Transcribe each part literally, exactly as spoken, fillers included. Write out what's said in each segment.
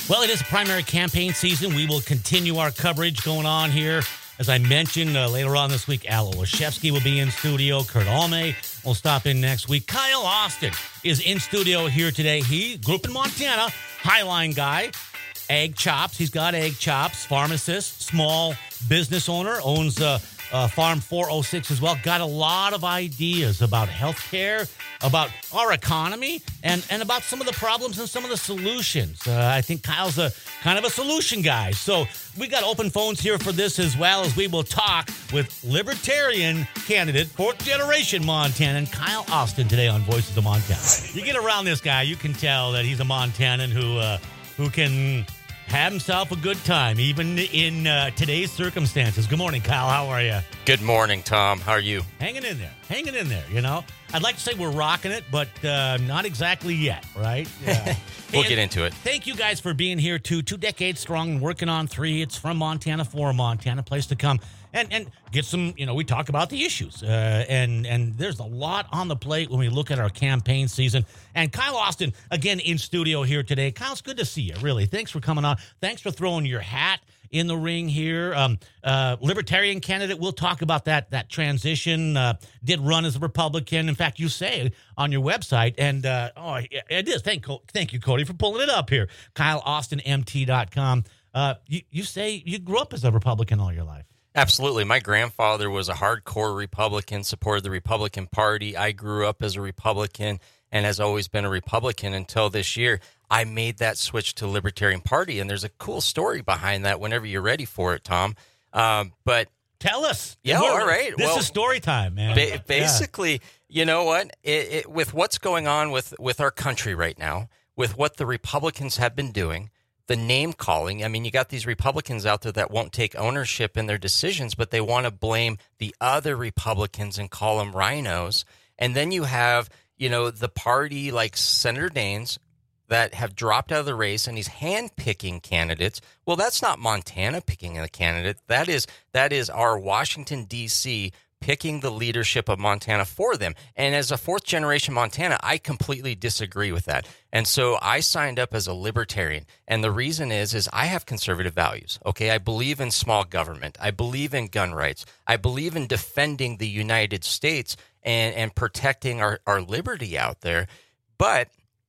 Well, it is primary campaign season. We will continue our coverage going on here. As I mentioned, uh, later on this week, Al Olszewski will be in studio. Kurt Alme will stop in next week. Kyle Austin is in studio here today. He grew up in Montana, Highline guy, egg chops. He's got egg chops, pharmacist, small business owner, owns uh, uh, Farm four oh six as well. Got a lot of ideas about healthcare, about our economy, and, and about some of the problems and some of the solutions. Uh, I think Kyle's a kind of a solution guy. So we got open phones here for this, as well as we will talk with Libertarian candidate, fourth generation Montanan, Kyle Austin, today on Voices of Montana. You get around this guy, you can tell that he's a Montanan who uh, who can have himself a good time, even in uh, today's circumstances. Good morning, Kyle. How are you? Good morning, Tom. How are you? Hanging in there. Hanging in there, you know. I'd like to say we're rocking it, but uh, not exactly yet, right? Yeah. We'll And get into it. Thank you guys for being here, too. Two decades strong and working on three. It's from Montana for Montana, place to come and and get some, you know, we talk about the issues. Uh, and, and there's a lot on the plate when we look at our campaign season. And Kyle Austin, again, in studio here today. Kyle, it's good to see you, really. Thanks for coming on. Thanks for throwing your hat in the ring here. Um, uh, Libertarian candidate, we'll talk about that that transition. Uh, did run as a Republican. In fact, you say on your website, and uh, oh, it is. Thank, thank you, Cody, for pulling it up here. Kyle Austin M T dot com. Uh, you, you say you grew up as a Republican all your life. Absolutely. My grandfather was a hardcore Republican, supported the Republican Party. I grew up as a Republican and has always been a Republican until this year. I made that switch to Libertarian Party, and there's a cool story behind that whenever you're ready for it, Tom. Um, but Tell us. Yeah, We're- all right. This Well, is story time, man. ba- basically, you know what? It, it, with what's going on with, with our country right now, with what the Republicans have been doing, the name calling. I mean, you got these Republicans out there that won't take ownership in their decisions, but they want to blame the other Republicans and call them rhinos. And then you have, you know, the party like Senator Daines that have dropped out of the race, and he's hand-picking candidates. Well, that's not Montana picking a candidate. That is that is our Washington, D C picking the leadership of Montana for them. And as a fourth-generation Montana, I completely disagree with that. And so I signed up as a libertarian. And the reason is, is I have conservative values, okay? I believe in small government. I believe in gun rights. I believe in defending the United States and, and protecting our, our liberty out there. But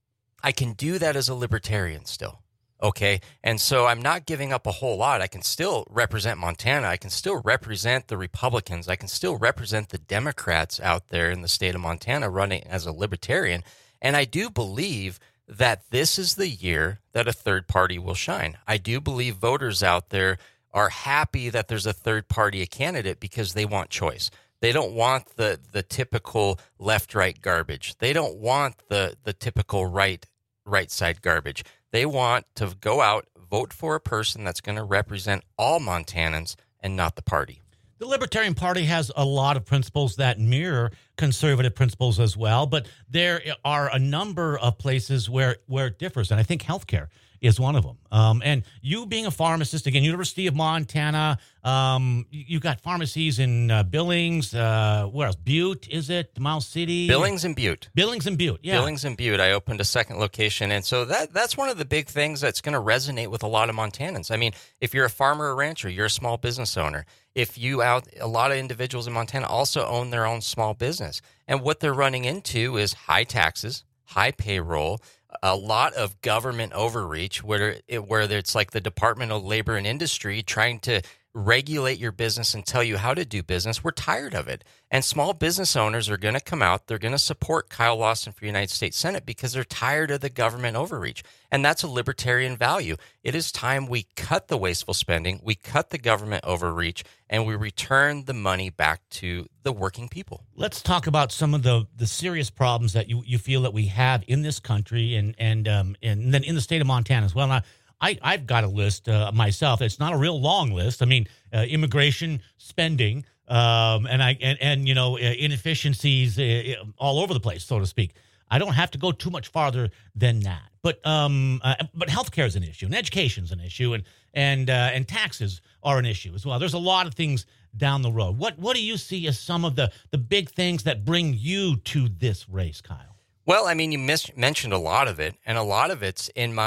I can do that as a libertarian still. Okay. And so I'm not giving up a whole lot. I can still represent Montana. I can still represent the Republicans. I can still represent the Democrats out there in the state of Montana running as a libertarian. And I do believe that this is the year that a third party will shine. I do believe voters out there are happy that there's a third party a candidate because they want choice. They don't want the, the typical left-right garbage. They don't want the, the typical right right side garbage. They want to go out, vote for a person that's going to represent all Montanans and not the party. The Libertarian Party has a lot of principles that mirror conservative principles as well, but there are a number of places where, where it differs, and I think healthcare is one of them. Um, and you being a pharmacist, again, University of Montana, um, you, you got pharmacies in uh, Billings, uh, where else? Butte, is it? Miles City? Billings and Butte. Billings and Butte, yeah. Billings and Butte. I opened a second location. And so that that's one of the big things that's going to resonate with a lot of Montanans. I mean, if you're a farmer or rancher, you're a small business owner. If you out, a lot of individuals in Montana also own their own small business. And what they're running into is high taxes, high payroll, a lot of government overreach, where it, where it's like the Department of Labor and Industry trying to regulate your business and tell you how to do business. We're tired of it. And small business owners are going to come out. They're going to support Kyle Austin for United States Senate because they're tired of the government overreach. And that's a libertarian value. It is time we cut the wasteful spending, we cut the government overreach, and we return the money back to the working people. Let's talk about some of the, the serious problems that you, you feel that we have in this country and and um and then in the state of Montana as well. Now, I, I've got a list uh, myself. It's not a real long list. I mean, uh, immigration, spending, um, and I and, and you know uh, inefficiencies uh, all over the place, so to speak. I don't have to go too much farther than that. But um, uh, but healthcare is an issue, and education is an issue, and and uh, and taxes are an issue as well. There's a lot of things down the road. What what do you see as some of the the big things that bring you to this race, Kyle? Well, I mean, you mis- mentioned a lot of it, and a lot of it's in my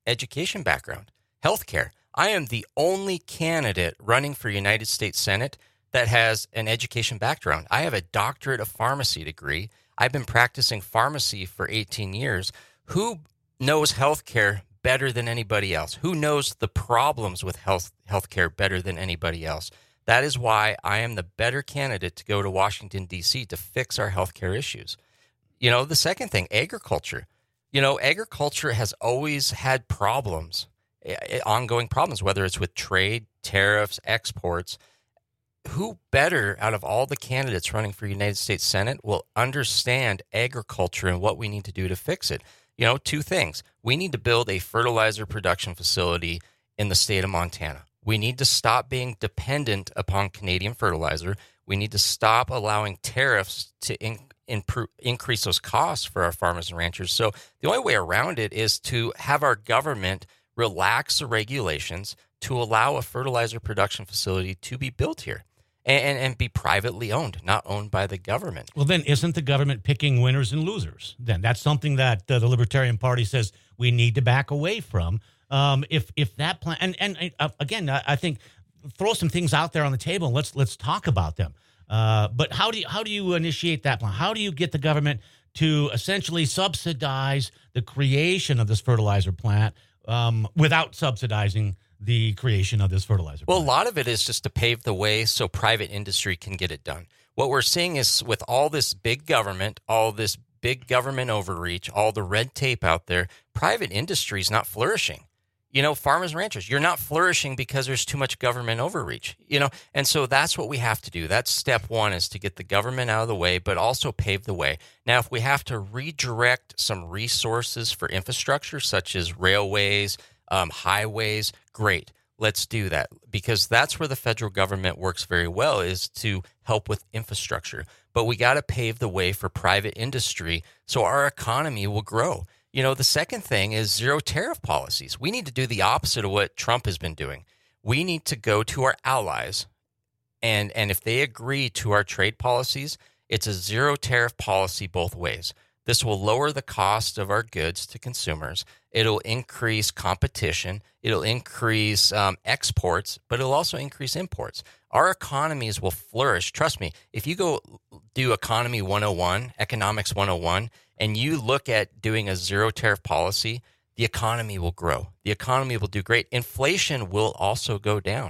education background, healthcare. I am the only candidate running for United States Senate that has an education background. I have a doctorate of pharmacy degree. I've been practicing pharmacy for eighteen years. Who knows healthcare better than anybody else? Who knows the problems with health healthcare better than anybody else? That is why I am the better candidate to go to Washington, D C to fix our healthcare issues. You know, the second thing, agriculture. You know, agriculture has always had problems, ongoing problems, whether it's with trade, tariffs, exports. Who better out of all the candidates running for United States Senate will understand agriculture and what we need to do to fix it? You know, two things. We need to build a fertilizer production facility in the state of Montana. We need to stop being dependent upon Canadian fertilizer. We need to stop allowing tariffs to in, improve, increase those costs for our farmers and ranchers. So the only way around it is to have our government relax the regulations to allow a fertilizer production facility to be built here. And, and be privately owned, not owned by the government. Well, then isn't the government picking winners and losers? Then that's something that uh, the Libertarian Party says we need to back away from. Um, if if that plan, and and uh, again, I, I think throw some things out there on the table. And let's let's talk about them. Uh, but how do you how do you initiate that plan? How do you get the government to essentially subsidize the creation of this fertilizer plant um, without subsidizing the creation of this fertilizer Well, plant? a lot of it is just to pave the way so private industry can get it done. What we're seeing is with all this big government, all this big government overreach, all the red tape out there, private industry is not flourishing. You know, farmers and ranchers, you're not flourishing because there's too much government overreach, you know, and so that's what we have to do. That's step one, is to get the government out of the way, but also pave the way. Now, if we have to redirect some resources for infrastructure, such as railways, um, highways, great. Let's do that, because that's where the federal government works very well, is to help with infrastructure. But we got to pave the way for private industry so our economy will grow. You know, the second thing is zero tariff policies. We need to do the opposite of what Trump has been doing. We need to go to our allies, and, and if they agree to our trade policies, it's a zero tariff policy both ways. This will lower the cost of our goods to consumers. It'll increase competition. It'll increase um, exports, but it'll also increase imports. Our economies will flourish. Trust me, if you go do Economy one oh one, Economics one oh one, and you look at doing a zero tariff policy, the economy will grow. The economy will do great. Inflation will also go down.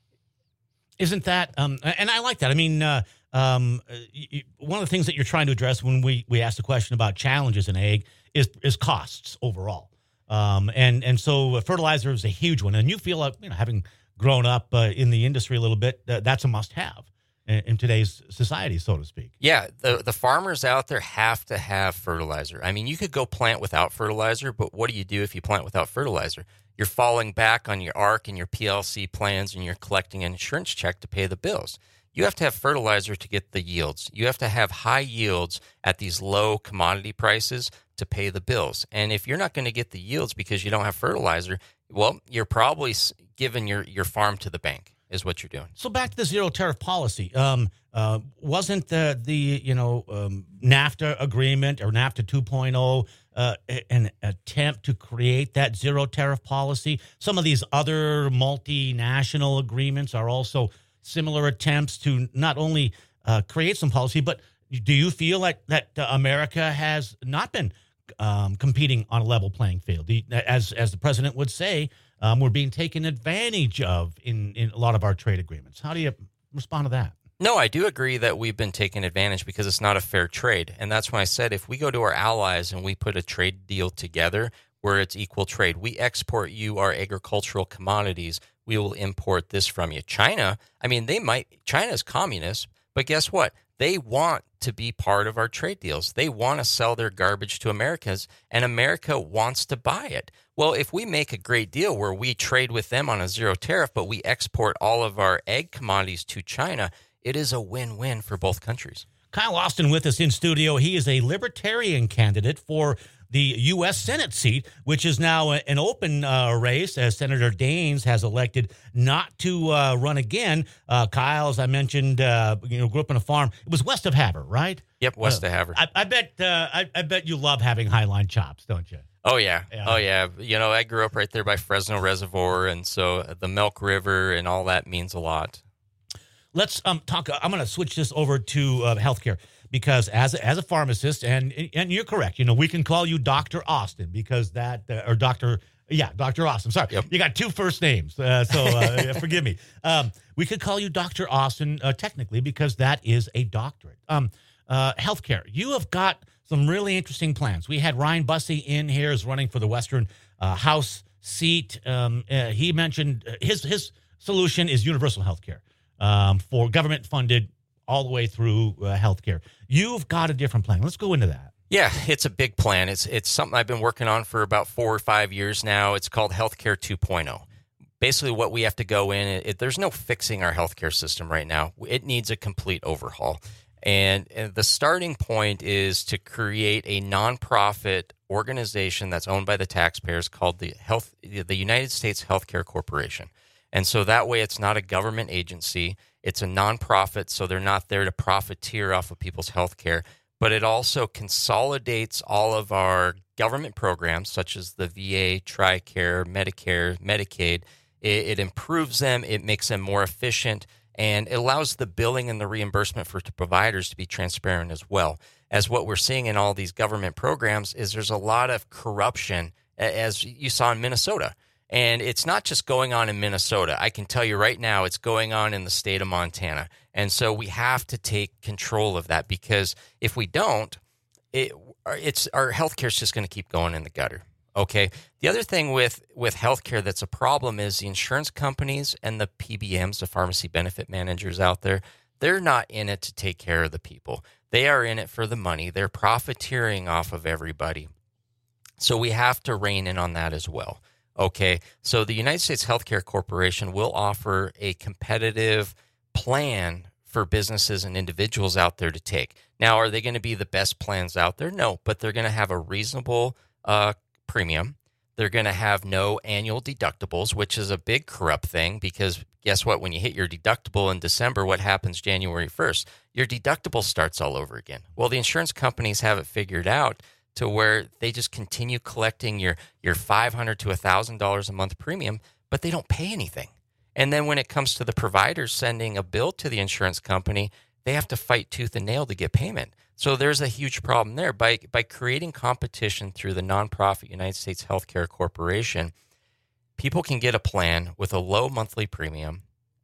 Isn't that, um, and I like that. I mean, uh, Um, you, one of the things that you're trying to address when we, we ask the question about challenges in ag is is costs overall. Um, and, and so fertilizer is a huge one. And you feel like, you know, having grown up uh, in the industry a little bit, uh, that's a must-have in, in today's society, so to speak. Yeah, the, the farmers out there have to have fertilizer. I mean, you could go plant without fertilizer, but what do you do if you plant without fertilizer? You're falling back on your A R C and your P L C plans, and you're collecting an insurance check to pay the bills. You have to have fertilizer to get the yields. You have to have high yields at these low commodity prices to pay the bills. And if you're not going to get the yields because you don't have fertilizer, well, you're probably giving your, your farm to the bank is what you're doing. So back to the zero tariff policy. Um, uh, wasn't the, the you know, um, NAFTA agreement or NAFTA two point oh uh, an attempt to create that zero tariff policy? Some of these other multinational agreements are also similar attempts to not only uh, create some policy, but do you feel like that uh, America has not been um, competing on a level playing field? You, as as the president would say, um, we're being taken advantage of in, in a lot of our trade agreements. How do you respond to that? No, I do agree that we've been taken advantage because it's not a fair trade. And that's when I said if we go to our allies and we put a trade deal together where it's equal trade, we export you our agricultural commodities, we will import this from you. China, I mean, they might, China's communist, but guess what? They want to be part of our trade deals. They want to sell their garbage to Americans, and America wants to buy it. Well, if we make a great deal where we trade with them on a zero tariff, but we export all of our ag commodities to China, it is a win-win for both countries. Kyle Austin with us in studio. He is a Libertarian candidate for the U S Senate seat, which is now an open uh, race, as Senator Daines has elected not to uh, run again. Uh, Kyle, as I mentioned, uh, you know, grew up on a farm. It was west of Havre, right? Yep, west uh, of Havre. I, I bet. Uh, I, I bet you love having Highline chops, don't you? Oh, yeah. Yeah. Oh, yeah. You know, I grew up right there by Fresno Reservoir, and so the Milk River and all that means a lot. Let's um talk. I'm going to switch this over to uh, healthcare because as a, as a pharmacist, and and you're correct. You know, we can call you Doctor Austin because that uh, or Doctor Yeah, Doctor Austin. Sorry, Yep. You got two first names, uh, so uh, forgive me. Um, we could call you Doctor Austin uh, technically because that is a doctorate. Um, uh, healthcare. You have got some really interesting plans. We had Ryan Bussey in here, is running for the Western uh, House seat. Um, uh, he mentioned uh, his his solution is universal healthcare. Um, for government funded all the way through uh, healthcare. You've got a different plan. Let's go into that. Yeah, it's a big plan. It's it's something I've been working on for about four or five years now. It's called Healthcare two point oh. Basically, what we have to go in, it, it, there's no fixing our healthcare system right now. It needs a complete overhaul. And, and the starting point is to create a nonprofit organization that's owned by the taxpayers called the Health, the United States Healthcare Corporation. And so that way it's not a government agency. It's a nonprofit, so they're not there to profiteer off of people's health care. But it also consolidates all of our government programs, such as the V A, TRICARE, Medicare, Medicaid. It, it improves them. It makes them more efficient. And it allows the billing and the reimbursement for providers to be transparent as well. As what we're seeing in all these government programs is there's a lot of corruption, as you saw in Minnesota. And it's not just going on in Minnesota. I can tell you right now, it's going on in the state of Montana. And so we have to take control of that because if we don't, it, it's our healthcare is just going to keep going in the gutter. Okay. The other thing with, with healthcare that's a problem is the insurance companies and the P B Ms, the pharmacy benefit managers out there, they're not in it to take care of the people. They are in it for the money. They're profiteering off of everybody. So we have to rein in on that as well. Okay, so the United States Healthcare Corporation will offer a competitive plan for businesses and individuals out there to take. Now, are they going to be the best plans out there? No, but they're going to have a reasonable uh, premium. They're going to have no annual deductibles, which is a big corrupt thing because guess what? When you hit your deductible in December, what happens January first? Your deductible starts all over again. Well, the insurance companies have it figured out to where they just continue collecting your, your five hundred dollars to one thousand dollars a month premium, but they don't pay anything. And then when it comes to the providers sending a bill to the insurance company, they have to fight tooth and nail to get payment. So there's a huge problem there. By, by creating competition through the nonprofit United States Healthcare Corporation, people can get a plan with a low monthly premium,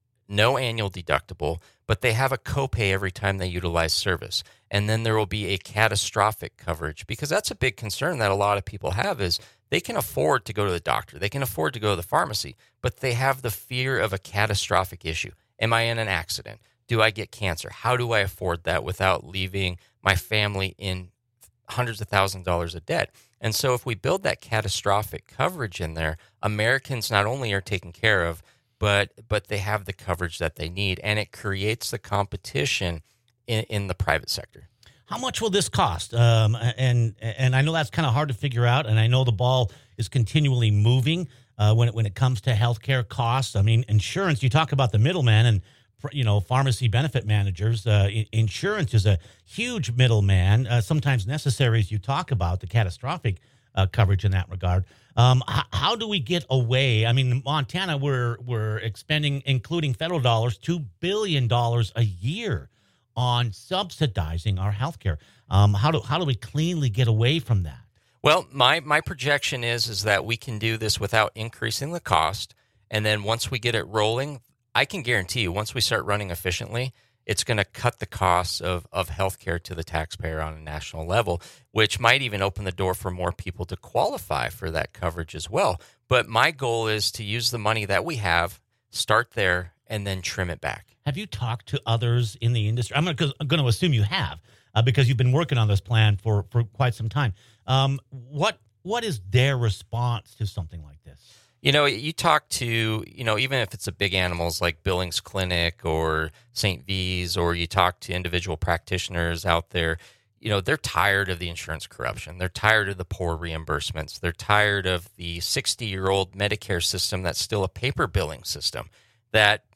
no annual deductible, but they have a copay every time they utilize service. And then there will be a catastrophic coverage because that's a big concern that a lot of people have is they can afford to go to the doctor. They can afford to go to the pharmacy, but they have the fear of a catastrophic issue. Am I in an accident? Do I get cancer? How do I afford that without leaving my family in hundreds of thousands of dollars of debt? And so if we build that catastrophic coverage in there, Americans not only are taken care of, but but they have the coverage that they need, and it creates the competition in, in the private sector. How much will this cost? Um, and and I know that's kind of hard to figure out, and I know the ball is continually moving uh, when it, when it comes to healthcare costs. I mean, insurance. You talk about the middleman and you know pharmacy benefit managers. Uh, insurance is a huge middleman, uh, sometimes necessary as you talk about the catastrophic uh, coverage in that regard. Um, h- how do we get away? I mean, Montana, we're we're expending, including federal dollars, two billion dollars a year on subsidizing our healthcare. Um, how do how do we cleanly get away from that? Well, my my projection is is that we can do this without increasing the cost, and then once we get it rolling, I can guarantee you, once we start running efficiently, it's going to cut the costs of, of healthcare to the taxpayer on a national level, which might even open the door for more people to qualify for that coverage as well. But my goal is to use the money that we have, start there, and then trim it back. Have you talked to others in the industry? I'm going to, I'm going to assume you have uh, because you've been working on this plan for, for quite some time. Um, what what is their response to something like this? You know, you talk to, you know, even if it's a big animals like Billings Clinic or Saint V's, or you talk to individual practitioners out there, you know, they're tired of the insurance corruption. They're tired of the poor reimbursements. They're tired of the sixty-year-old Medicare system that's still a paper billing system that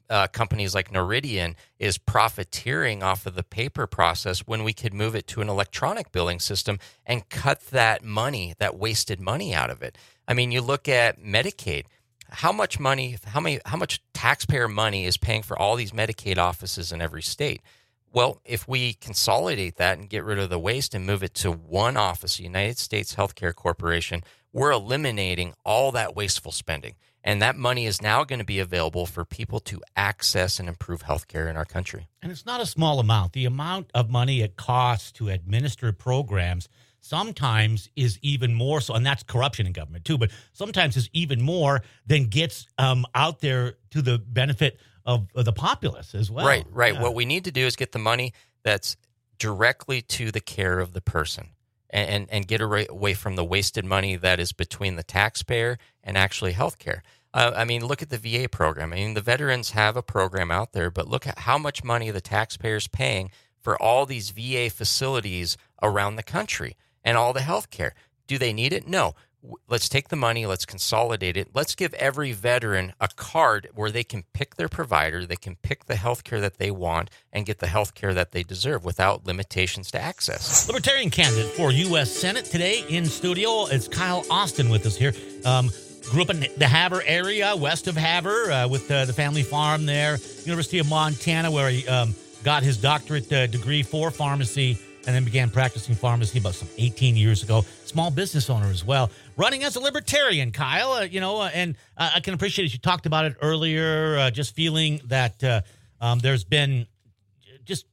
uh, companies like Noridian is profiteering off of the paper process when we could move it to an electronic billing system and cut that money, that wasted money out of it. I mean, you look at Medicaid. How much money, how many, how much taxpayer money is paying for all these Medicaid offices in every state? Well, if we consolidate that and get rid of the waste and move it to one office, United States Healthcare Corporation, we're eliminating all that wasteful spending. And that money is now going to be available for people to access and improve healthcare in our country. And it's not a small amount. The amount of money it costs to administer programs sometimes is even more so, and that's corruption in government too, but sometimes is even more than gets um, out there to the benefit of, of the populace as well. Right, right. Yeah. What we need to do is get the money that's directly to the care of the person and, and, and get away from the wasted money that is between the taxpayer and actually healthcare. Uh, I mean, look at the V A program. I mean, the veterans have a program out there, but look at how much money the taxpayer's paying for all these V A facilities around the country and all the health care. Do they need it? No. Let's take the money. Let's consolidate it. Let's give every veteran a card where they can pick their provider, they can pick the health care that they want, and get the health care that they deserve without limitations to access. Libertarian candidate for U S Senate today in studio. It's Kyle Austin with us here. Um, grew up in the Havre area, west of Havre, uh, with uh, the family farm there. University of Montana, where he um, got his doctorate uh, degree for pharmacy, and then began practicing pharmacy about some eighteen years ago. Small business owner as well. Running as a libertarian, Kyle, uh, you know, uh, and uh, I can appreciate it. You talked about it earlier, uh, just feeling that uh, um, there's been just,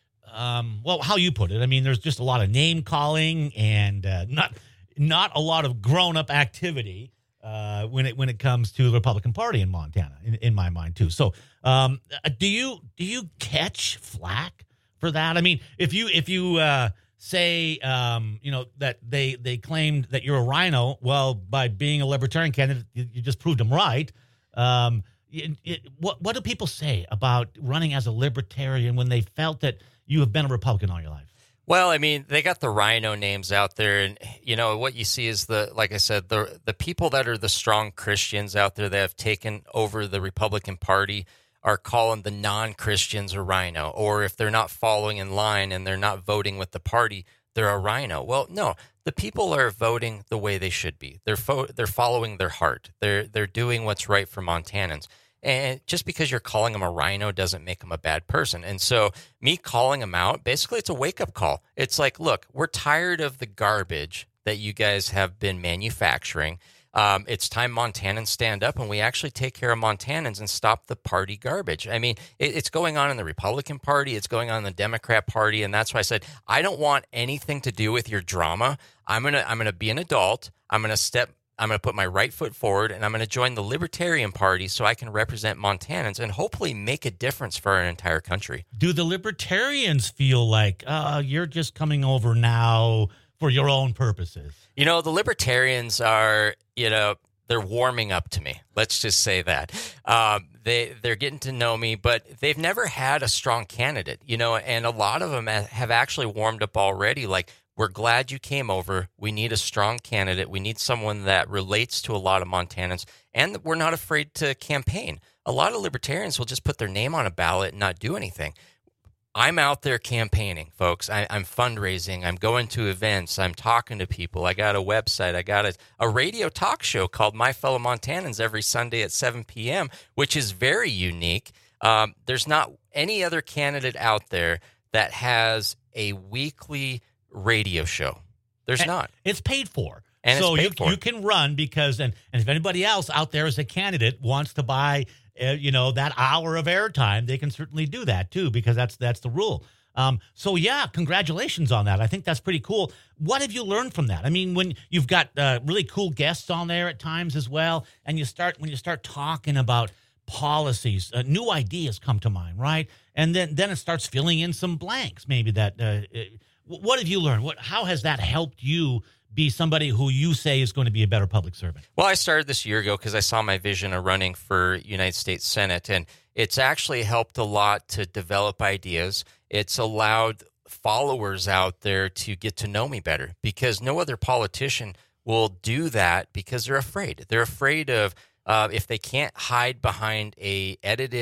um, well, how you put it. I mean, there's just a lot of name calling and uh, not not a lot of grown-up activity uh, when it when it comes to the Republican Party in Montana, in, in my mind, too. So um, do you do you catch flack for that? I mean, if you if you uh, say um, you know that they they claimed that you're a rhino, well, by being a libertarian candidate, you, you just proved them right. Um, it, it, what what do people say about running as a libertarian when they felt that you have been a Republican all your life? Well, I mean, they got the rhino names out there, and you know what you see is the, like I said, the the people that are the strong Christians out there that have taken over the Republican Party are calling the non-Christians a rhino, or if they're not following in line and they're not voting with the party, they're a rhino. Well, no, the people are voting the way they should be. They're fo- they're following their heart. They're they're doing what's right for Montanans. And just because you're calling them a rhino doesn't make them a bad person. And so me calling them out, basically it's a wake-up call. It's like, look, we're tired of the garbage that you guys have been manufacturing. Um, it's time Montanans stand up and we actually take care of Montanans and stop the party garbage. I mean, it, it's going on in the Republican Party. It's going on in the Democrat Party. And that's why I said, I don't want anything to do with your drama. I'm going to, I'm going to be an adult. I'm going to step, I'm going to put my right foot forward and I'm going to join the Libertarian Party so I can represent Montanans and hopefully make a difference for our entire country. Do the Libertarians feel like, uh, you're just coming over now for your own purposes? You know, the Libertarians are, you know, they're warming up to me. Let's just say that. Um, they, they're getting to know me, but they've never had a strong candidate, you know, and a lot of them have actually warmed up already. Like, we're glad you came over. We need a strong candidate. We need someone that relates to a lot of Montanans, and we're not afraid to campaign. A lot of Libertarians will just put their name on a ballot and not do anything. I'm out there campaigning, folks. I, I'm fundraising. I'm going to events. I'm talking to people. I got a website. I got a, a radio talk show called My Fellow Montanans every Sunday at seven p.m., which is very unique. Um, there's not any other candidate out there that has a weekly radio show. There's and not. It's paid for. And so it's paid you, for. you can run because, and, and if anybody else out there as a candidate wants to buy Uh, you know, that hour of airtime, they can certainly do that too, because that's that's the rule. Um, so yeah, congratulations on that. I think that's pretty cool. What have you learned from that? I mean, when you've got uh, really cool guests on there at times as well, and you start when you start talking about policies, uh, new ideas come to mind, right? And then then it starts filling in some blanks. Maybe that. Uh, uh, what have you learned? What? How has that helped you be somebody who you say is going to be a better public servant? Well, I started this year ago because I saw my vision of running for United States Senate, and it's actually helped a lot to develop ideas. It's allowed followers out there to get to know me better because no other politician will do that because they're afraid. They're afraid of uh, if they can't hide behind a edited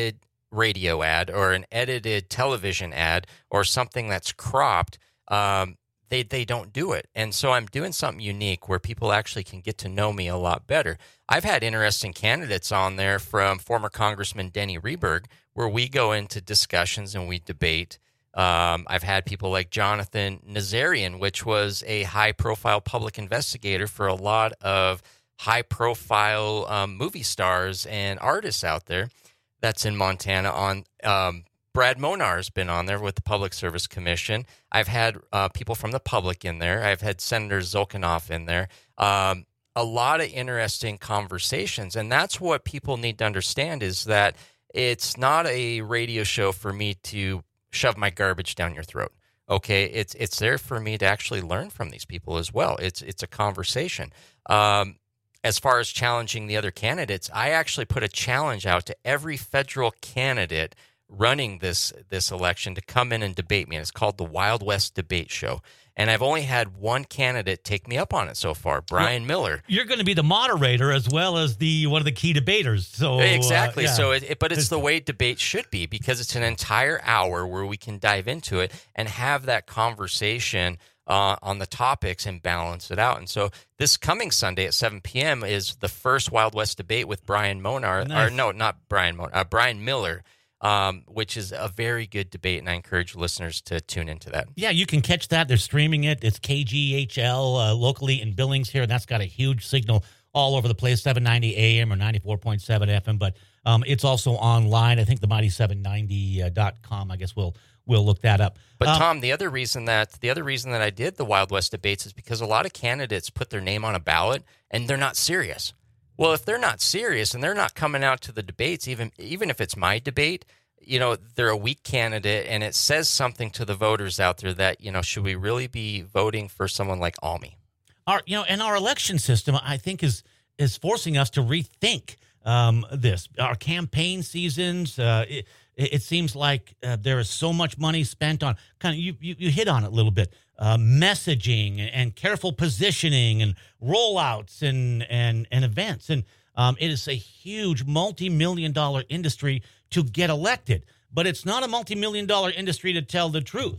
radio ad or an edited television ad or something that's cropped, um, they they don't do it. And so I'm doing something unique where people actually can get to know me a lot better. I've had interesting candidates on there from former Congressman Denny Rehberg, where we go into discussions and we debate. Um, I've had people like Jonathan Nazarian, which was a high-profile public investigator for a lot of high-profile um, movie stars and artists out there. That's in Montana. On um, Brad Monar's been on there with the Public Service Commission. I've had uh, people from the public in there. I've had Senator Zolkinoff in there. Um, a lot of interesting conversations, and that's what people need to understand is that it's not a radio show for me to shove my garbage down your throat. Okay, it's it's there for me to actually learn from these people as well. It's it's a conversation. Um, as far as challenging the other candidates, I actually put a challenge out to every federal candidate running this this election to come in and debate me. And it's called the Wild West Debate Show. And I've only had one candidate take me up on it so far, Brian well, Miller. You're going to be the moderator as well as the one of the key debaters. So exactly. Uh, yeah. So, it, it, but it's the way debate should be because it's an entire hour where we can dive into it and have that conversation uh, on the topics and balance it out. And so this coming Sunday at seven p.m. is the first Wild West debate with Brian Monar. Nice. Or no, not Brian Monar, uh, Brian Miller. Um, which is a very good debate, and I encourage listeners to tune into that. Yeah, you can catch that. They're streaming it. It's K G H L uh, locally in Billings here, and that's got a huge signal all over the place, seven ninety A M or ninety-four point seven F M, but um, it's also online. I think the mighty seven ninety dot com, I guess we'll we'll look that up. But um, Tom, the other reason that the other reason that I did the Wild West debates is because a lot of candidates put their name on a ballot, and they're not serious. Well, if they're not serious and they're not coming out to the debates, even even if it's my debate, you know, they're a weak candidate, and it says something to the voters out there that, you know, should we really be voting for someone like Almy? Our, you know, and our election system, I think, is is forcing us to rethink um, this. Our campaign seasons, uh, it, it seems like uh, there is so much money spent on kind of you you, you hit on it a little bit. Uh, messaging and careful positioning and rollouts and and, and events. And um, it is a huge multi-million dollar industry to get elected. But it's not a multi-million dollar industry to tell the truth,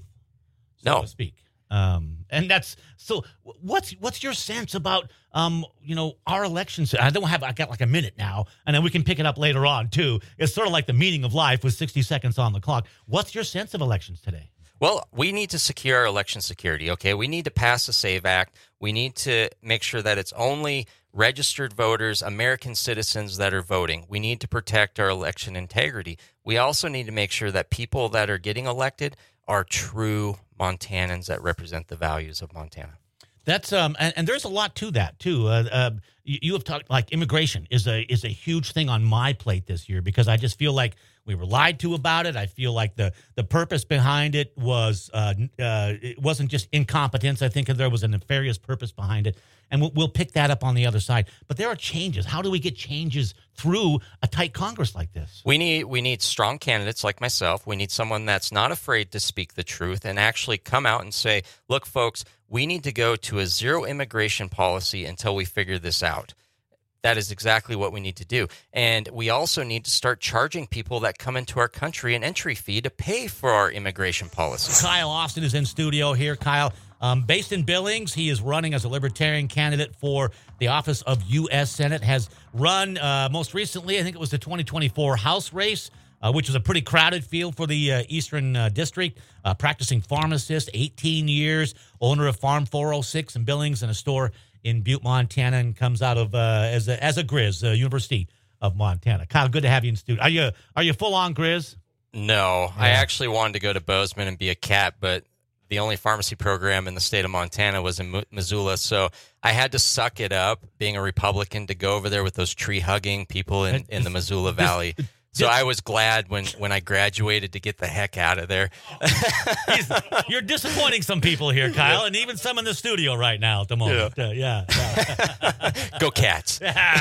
so no. to speak. Um, and that's so what's what's your sense about, um, you know, our elections? I don't have I got like a minute now, and then we can pick it up later on, too. It's sort of like the meaning of life with sixty seconds on the clock. What's your sense of elections today? Well, we need to secure our election security, okay? We need to pass the SAVE Act. We need to make sure that it's only registered voters, American citizens that are voting. We need to protect our election integrity. We also need to make sure that people that are getting elected are true Montanans that represent the values of Montana. That's um, and, and there's a lot to that too. Uh, uh, you, you have talked like immigration is a is a huge thing on my plate this year because I just feel like we were lied to about it. I feel like the the purpose behind it was uh, uh, it wasn't just incompetence. I think there was a nefarious purpose behind it, and we'll, we'll pick that up on the other side. But there are changes. How do we get changes through a tight Congress like this? We need we need strong candidates like myself. We need someone that's not afraid to speak the truth and actually come out and say, "Look, folks, we need to go to a zero immigration policy until we figure this out." That is exactly what we need to do. And we also need to start charging people that come into our country an entry fee to pay for our immigration policy. Kyle Austin is in studio here. Kyle, um, based in Billings, he is running as a Libertarian candidate for the office of U S Senate, has run uh, most recently, I think it was the twenty twenty-four House race, uh, which was a pretty crowded field for the uh, Eastern uh, District, uh, practicing pharmacist, eighteen years, owner of Farm four oh six in Billings and a store in Butte, Montana, and comes out of uh, as a as a Grizz, uh, University of Montana. Kyle, good to have you in studio. Are you are you full on Grizz? No, yeah. I actually wanted to go to Bozeman and be a cat, but the only pharmacy program in the state of Montana was in Missoula, so I had to suck it up, being a Republican, to go over there with those tree-hugging people in, in the Missoula Valley. So I was glad when, when I graduated to get the heck out of there. He's, you're disappointing some people here, Kyle, and even some in the studio right now at the moment. Yeah, uh, yeah, yeah. Go Cats.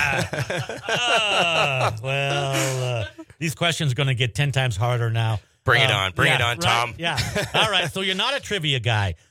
uh, well, uh, these questions are going to get ten times harder now. Bring um, it on. Bring yeah, it on, Tom. Right, yeah. All right, so you're not a trivia guy.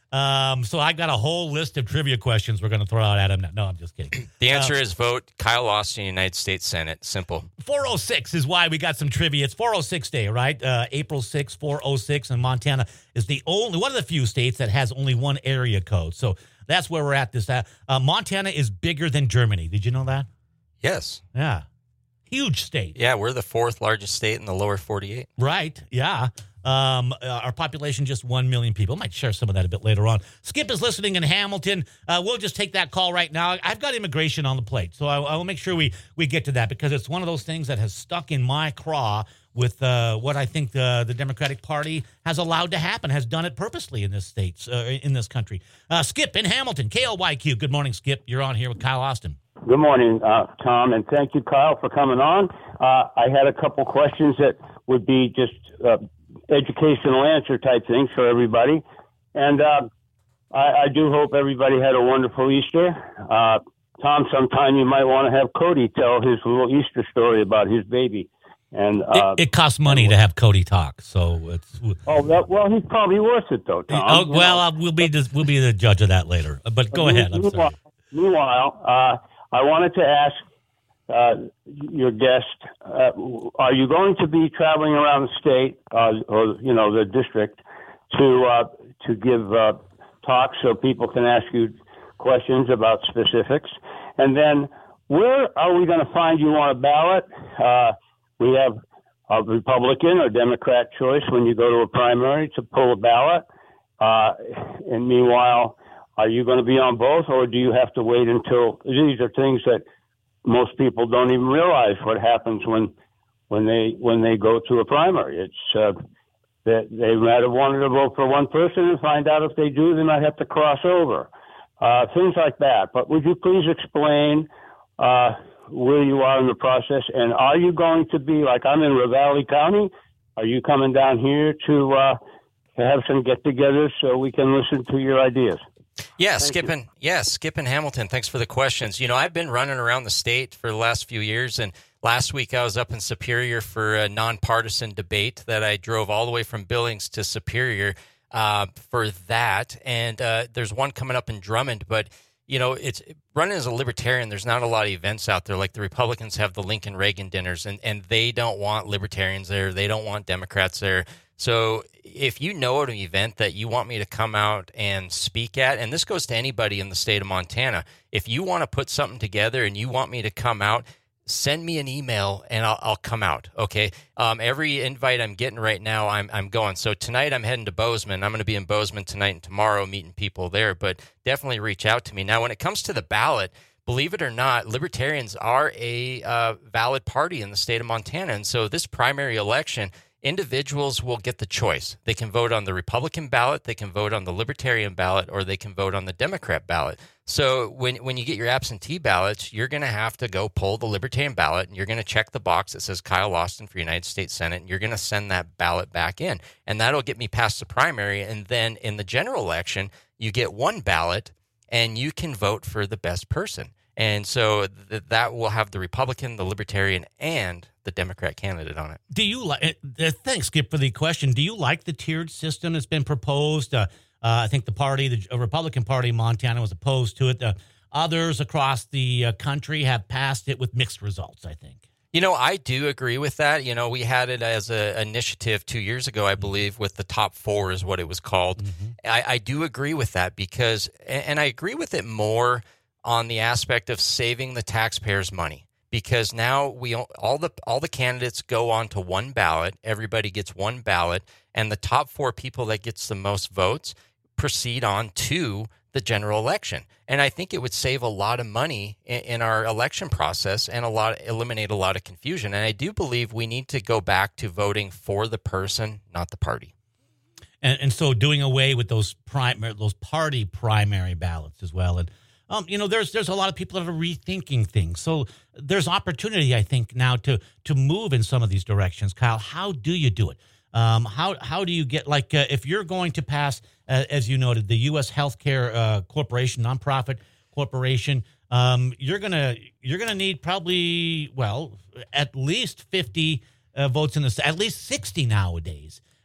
Um, so I got a whole list of trivia questions we're going to throw out at him. No, I'm just kidding. The answer uh, is vote Kyle Austin, United States Senate. Simple. four oh six is why we got some trivia. It's four oh six day, right? Uh, April sixth, four oh six, and Montana is the only one of the few states that has only one area code. So that's where we're at this. Uh, uh, Montana is bigger than Germany. Did you know that? Yes. Yeah. Huge state. Yeah, we're the fourth largest state in the lower forty-eight. Right. Yeah. Um, uh, our population just one million people. Might share some of that a bit later on. Skip is listening in Hamilton. Uh, we'll just take that call right now. I've got immigration on the plate, so I, I will make sure we, we get to that because it's one of those things that has stuck in my craw with uh, what I think the, the Democratic Party has allowed to happen, has done it purposely in this state, uh, in this country. Uh, Skip in Hamilton, K L Y Q. Good morning, Skip. You're on here with Kyle Austin. Good morning, uh, Tom, and thank you, Kyle, for coming on. Uh, I had a couple questions that would be just uh, educational answer type things for everybody. And uh, I, I do hope everybody had a wonderful Easter. Uh, Tom, sometime you might want to have Cody tell his little Easter story about his baby. And uh, it, it costs money to have Cody talk, so it's. Oh that, well, he's probably worth it though, Tom. Oh, well, uh, we'll be the, we'll be the judge of that later. But go ahead. I'm meanwhile, sorry. Meanwhile, uh, I wanted to ask uh, your guest: uh, are you going to be traveling around the state, uh, or you know, the district, to uh, to give uh, talks so people can ask you questions about specifics? And then, where are we going to find you on a ballot? Uh, we have a Republican or Democrat choice when you go to a primary to pull a ballot. Uh, and meanwhile, are you going to be on both, or do you have to wait until these are things that most people don't even realize what happens when when they when they go to a primary? It's uh, that they might have wanted to vote for one person and find out if they do, they might have to cross over. Uh, things like that. But would you please explain uh, where you are in the process, and are you going to be, like I'm in Ravalli County, are you coming down here to, uh, to have some get-togethers so we can listen to your ideas? Yeah, Thank Skippin. you. Yeah, Skippin Hamilton. Thanks for the questions. You know, I've been running around the state for the last few years, and last week I was up in Superior for a nonpartisan debate that I drove all the way from Billings to Superior uh, for that. And uh, there's one coming up in Drummond, but you know, it's running as a libertarian. There's not a lot of events out there. Like the Republicans have the Lincoln Reagan dinners, and, and they don't want libertarians there. They don't want Democrats there. So if you know an event that you want me to come out and speak at, and this goes to anybody in the state of Montana, if you want to put something together and you want me to come out, send me an email and I'll, I'll come out. Okay. Um, every invite I'm getting right now, I'm I'm going. So tonight I'm heading to Bozeman. I'm going to be in Bozeman tonight and tomorrow meeting people there, but definitely reach out to me. Now, when it comes to the ballot, believe it or not, libertarians are a uh, valid party in the state of Montana. And so this primary election, individuals will get the choice. They can vote on the Republican ballot, they can vote on the Libertarian ballot, or they can vote on the Democrat ballot. So when when you get your absentee ballots, you're going to have to go pull the Libertarian ballot, and you're going to check the box that says Kyle Austin for United States Senate, and you're going to send that ballot back in. And that'll get me past the primary. And then in the general election, you get one ballot, and you can vote for the best person. And so th- that will have the Republican, the Libertarian, and the Democrat candidate on it. Do you like? Uh, thanks, Skip, for the question. Do you like the tiered system that's been proposed? Uh, uh, I think the party, the Republican Party in Montana, was opposed to it. Uh, others across the uh, country have passed it with mixed results, I think. You know, I do agree with that. You know, we had it as an initiative two years ago, I believe, with the top four is what it was called. Mm-hmm. I, I do agree with that because, and I agree with it more on the aspect of saving the taxpayers' money. Because now we all the all the candidates go on to one ballot. Everybody gets one ballot, and the top four people that gets the most votes proceed on to the general election. And I think it would save a lot of money in, in our election process and a lot eliminate a lot of confusion. And I do believe we need to go back to voting for the person, not the party. And, and so doing away with those primary, those party primary ballots as well. And Um, you know, there's there's a lot of people that are rethinking things. So there's opportunity, I think, now to to move in some of these directions. Kyle, how do you do it? Um, how how do you get, like, uh, if you're going to pass, uh, as you noted, the U S Healthcare uh, Corporation, nonprofit corporation, um, you're gonna you're gonna need probably, well, at least fifty uh, votes in the at least sixty nowadays.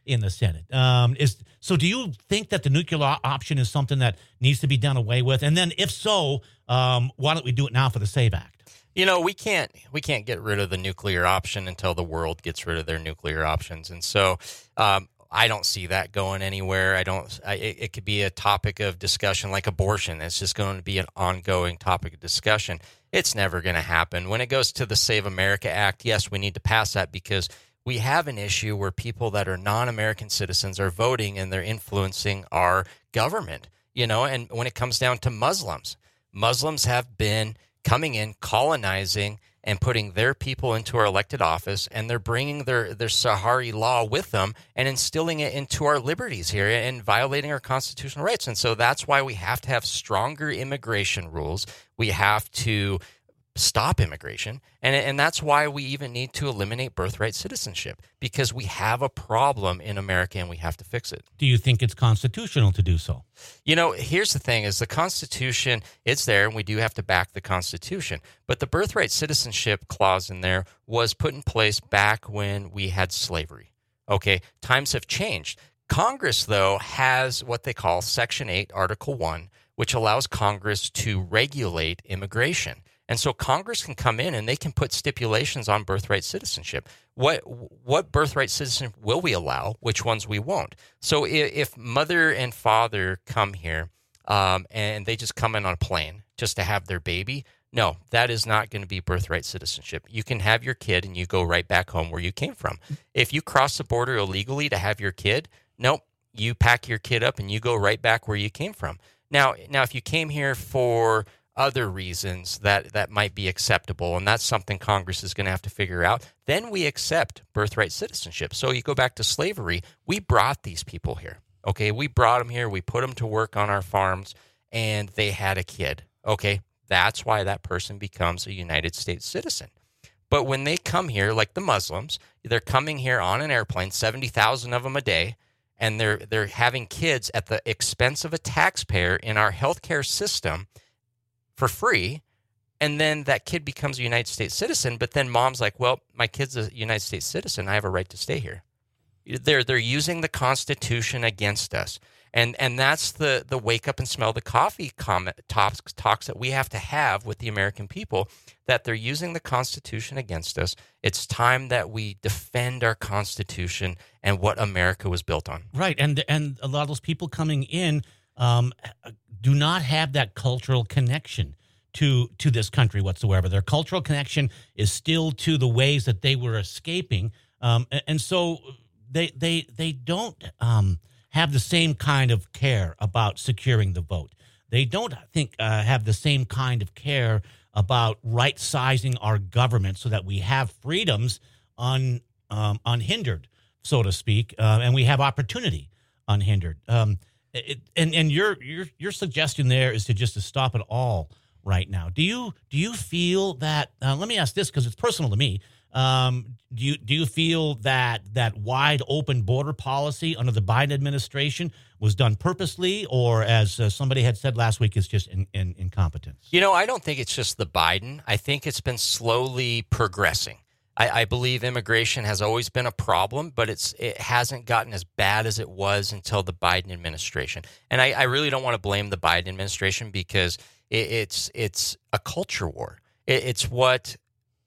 in the Senate. Um, is so do you think that the nuclear option is something that needs to be done away with? And then if so, um, why don't we do it now for the SAVE Act? You know, we can't we can't get rid of the nuclear option until the world gets rid of their nuclear options. And so um, I don't see that going anywhere. I don't. I, it, it could be a topic of discussion like abortion. It's just going to be an ongoing topic of discussion. It's never going to happen. When it goes to the Save America Act, yes, we need to pass that because we have an issue where people that are non-American citizens are voting and they're influencing our government. You know, and when it comes down to Muslims, Muslims have been coming in, colonizing, and putting their people into our elected office, and they're bringing their, their Sahari law with them and instilling it into our liberties here and violating our constitutional rights. And so that's why we have to have stronger immigration rules. We have to stop immigration, and and that's why we even need to eliminate birthright citizenship, because we have a problem in America and we have to fix it. Do you think it's constitutional to do so? You know, here's the thing is the Constitution, it's there, and we do have to back the Constitution, but the birthright citizenship clause in there was put in place back when we had slavery. Okay, times have changed. Congress, though, has what they call Section eight, Article one, which allows Congress to regulate immigration. And so Congress can come in and they can put stipulations on birthright citizenship. What what birthright citizenship will we allow? Which ones we won't? So if, if mother and father come here um, and they just come in on a plane just to have their baby, no, that is not going to be birthright citizenship. You can have your kid and you go right back home where you came from. If you cross the border illegally to have your kid, nope, you pack your kid up and you go right back where you came from. Now, now if you came here for other reasons that, that might be acceptable, and that's something Congress is going to have to figure out, then we accept birthright citizenship. So you go back to slavery, we brought these people here, okay? We brought them here, we put them to work on our farms, and they had a kid, okay? That's why that person becomes a United States citizen. But when they come here, like the Muslims, they're coming here on an airplane, seventy thousand of them a day, and they're they're having kids at the expense of a taxpayer in our healthcare system for free, and then that kid becomes a United States citizen, but then mom's like, well, my kid's a United States citizen, I have a right to stay here. They're they're using the Constitution against us. And and that's the, the wake up and smell the coffee comment, talks, talks that we have to have with the American people, that they're using the Constitution against us. It's time that we defend our Constitution and what America was built on. Right, and and a lot of those people coming in um, do not have that cultural connection to to this country whatsoever. Their cultural connection is still to the ways that they were escaping, um, and, and so they they they don't um, have the same kind of care about securing the vote. They don't, I think, uh, have the same kind of care about right-sizing our government so that we have freedoms un, um, unhindered, so to speak, uh, and we have opportunity unhindered. Um, it, and and your your your suggestion there is to just to stop it all right now. Do you do you feel that? Uh, let me ask this because it's personal to me. Um, do you do you feel that that wide open border policy under the Biden administration was done purposely, or as uh, somebody had said last week, is just in, in, incompetence? You know, I don't think it's just the Biden. I think it's been slowly progressing. I, I believe immigration has always been a problem, but it's it hasn't gotten as bad as it was until the Biden administration. And I, I really don't want to blame the Biden administration because it, it's it's a culture war. It, it's what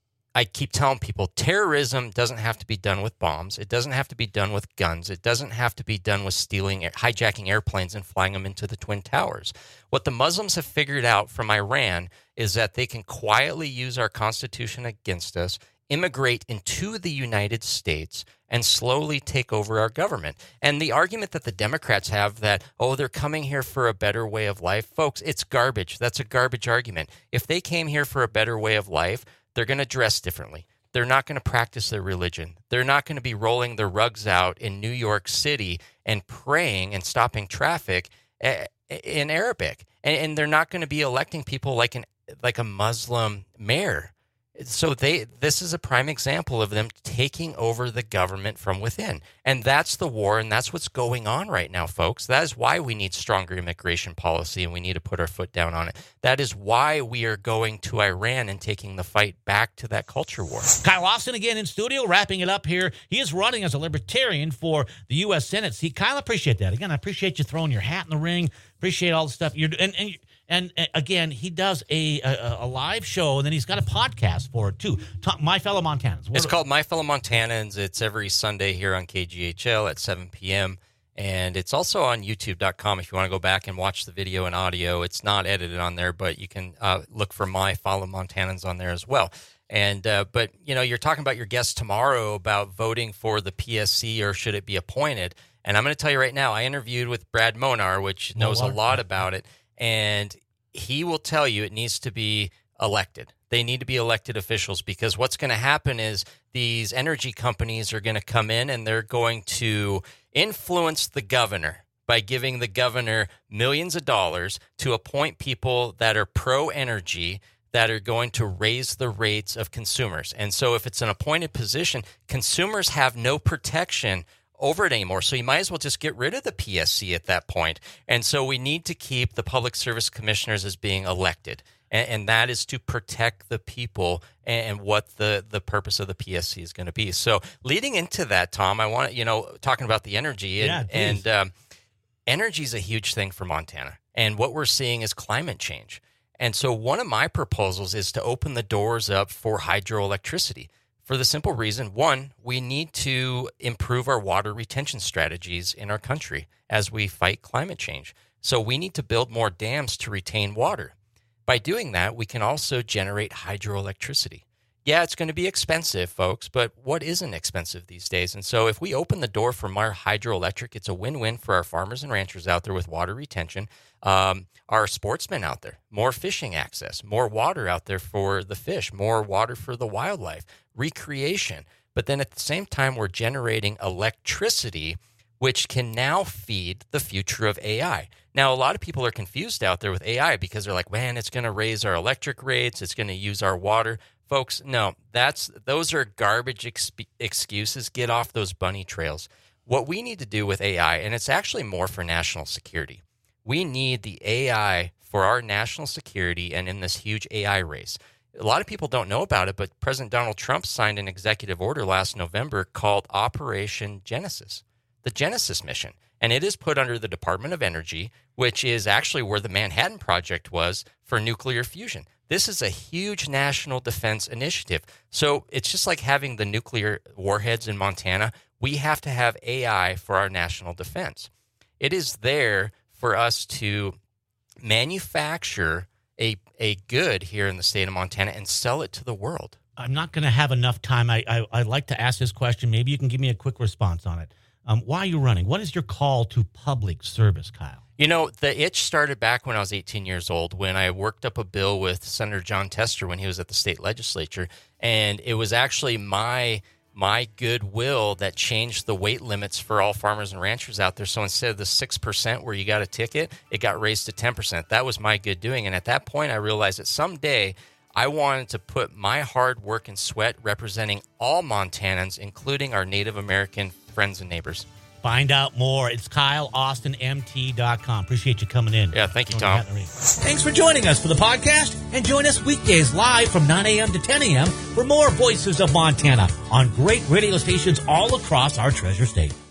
I keep telling people, terrorism doesn't have to be done with bombs. It doesn't have to be done with guns. It doesn't have to be done with stealing, hijacking airplanes and flying them into the Twin Towers. What the Muslims have figured out from Iran is that they can quietly use our Constitution against us, immigrate into the United States, and slowly take over our government. And the argument that the Democrats have that, oh, they're coming here for a better way of life, folks, it's garbage. That's a garbage argument. If they came here for a better way of life, they're going to dress differently. They're not going to practice their religion. They're not going to be rolling their rugs out in New York City and praying and stopping traffic in Arabic. And they're not going to be electing people like an like a Muslim mayor. So they this is a prime example of them taking over the government from within. And that's the war, and that's what's going on right now, folks. That is why we need stronger immigration policy, and we need to put our foot down on it. That is why we are going to Iran and taking the fight back to that culture war. Kyle Austin again in studio, wrapping it up here. He is running as a Libertarian for the U S Senate seat. Kyle, I appreciate that. Again, I appreciate you throwing your hat in the ring. Appreciate all the stuff you're doing. And, and And uh, again, he does a, a a live show, and then he's got a podcast for it, too. Talk, My Fellow Montanans. What it's are, called My Fellow Montanans. It's every Sunday here on K G H L at seven p.m., and it's also on YouTube dot com if you want to go back and watch the video and audio. It's not edited on there, but you can uh, look for My Fellow Montanans on there as well. And uh, But, you know, you're talking about your guest tomorrow about voting for the P S C or should it be appointed. And I'm going to tell you right now, I interviewed with Brad Monar, which knows Monar. a lot about it. And he will tell you it needs to be elected. They need to be elected officials, because what's going to happen is these energy companies are going to come in and they're going to influence the governor by giving the governor millions of dollars to appoint people that are pro-energy, that are going to raise the rates of consumers. And so if it's an appointed position, consumers have no protection over it anymore. So you might as well just get rid of the P S C at that point. And so we need to keep the public service commissioners as being elected. And, and that is to protect the people and, and what the, the purpose of the P S C is going to be. So leading into that, Tom, I want to, you know, talking about the energy and, Yeah, and um, energy is a huge thing for Montana. And what we're seeing is climate change. And so one of my proposals is to open the doors up for hydroelectricity. For the simple reason, one, we need to improve our water retention strategies in our country as we fight climate change. So we need to build more dams to retain water. By doing that, we can also generate hydroelectricity. Yeah, it's going to be expensive, folks, but what isn't expensive these days? And so if we open the door for more hydroelectric, it's a win-win for our farmers and ranchers out there with water retention, um, our sportsmen out there, more fishing access, more water out there for the fish, more water for the wildlife, recreation. But then at the same time, we're generating electricity, which can now feed the future of A I. Now, a lot of people are confused out there with A I because they're like, man, it's going to raise our electric rates. It's going to use our water. Folks, no, that's those are garbage ex- excuses. Get off those bunny trails. What we need to do with A I, and it's actually more for national security, we need the A I for our national security and in this huge A I race. A lot of people don't know about it, but President Donald Trump signed an executive order last November called Operation Genesis, the Genesis mission. And it is put under the Department of Energy, which is actually where the Manhattan Project was for nuclear fusion. This is a huge national defense initiative. So it's just like having the nuclear warheads in Montana. We have to have A I for our national defense. It is there for us to manufacture a a good here in the state of Montana and sell it to the world. I'm not going to have enough time. I, I, I'd like to ask this question. Maybe you can give me a quick response on it. Um, why are you running? What is your call to public service, Kyle? You know, the itch started back when I was eighteen years old, when I worked up a bill with Senator John Tester when he was at the state legislature. And it was actually my my goodwill that changed the weight limits for all farmers and ranchers out there. So instead of the six percent where you got a ticket, it got raised to ten percent. That was my good doing. And at that point, I realized that someday I wanted to put my hard work and sweat representing all Montanans, including our Native American friends and neighbors. Find out more. It's Kyle Austin M T dot com. Appreciate you coming in. Yeah, thank you, Tom. Thanks for joining us for the podcast, and join us weekdays live from nine a.m. to ten a.m. for more Voices of Montana on great radio stations all across our treasure state.